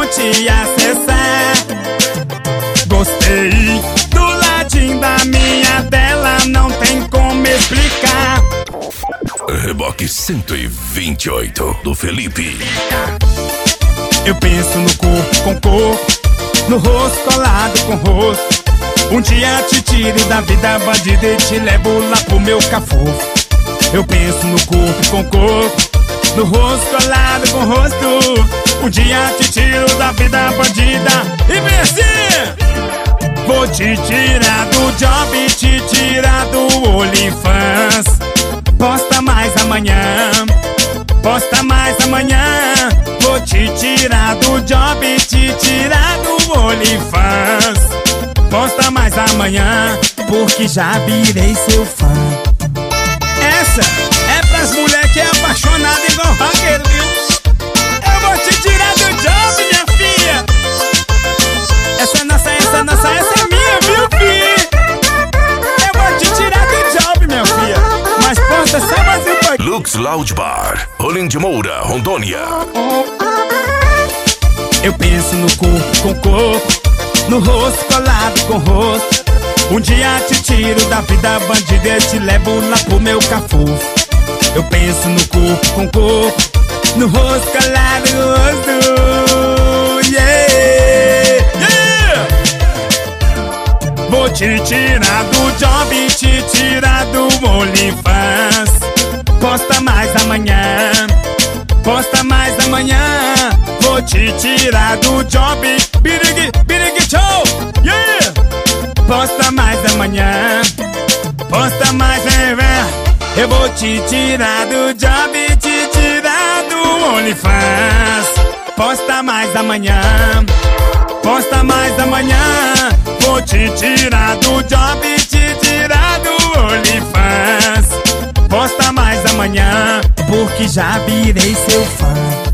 te acessar. Gostei do ladinho da minha tela, não tem como explicar. Reboque 128 do Felipe. Eu penso no corpo com corpo, no rosto colado com rosto. Um dia te tiro da vida bandida e te levo lá pro meu cafofo. Eu penso no corpo com corpo, no rosto colado com rosto. Um dia te tiro da vida bandida e vem assim. Vou te tirar do job, te tirar do OnlyFans. Posta mais amanhã, posta mais amanhã. Vou te tirar do job, te tirar do OnlyFans. Posta mais amanhã, porque já virei seu fã. Essa é pras mulher que é apaixonada igual rocker, viu? Eu vou te tirar do job, minha filha. Essa é nossa, essa é nossa, essa é minha, viu, filha? Eu vou te tirar do job, minha filha. Mas posta só mais um pouquinho. Lux Lounge Bar, Rolim de Moura, Rondônia. Eu penso no corpo com corpo, no rosto colado com rosto. Um dia te tiro da vida bandida e te levo lá pro meu cafofo. Eu penso no corpo com corpo, no rosto colado com rosto. Yeah, yeah. Vou te tirar do job, te tirar do OnlyFans. Posta mais amanhã, posta mais amanhã. Vou te tirar do job, birigui, birigui, show, yeah! Posta mais amanhã, posta mais amanhã. Eu vou te tirar do job, te tirar do OnlyFans. Posta mais amanhã, posta mais amanhã. Vou te tirar do job, te tirar do OnlyFans. Posta mais amanhã, porque já virei seu fã.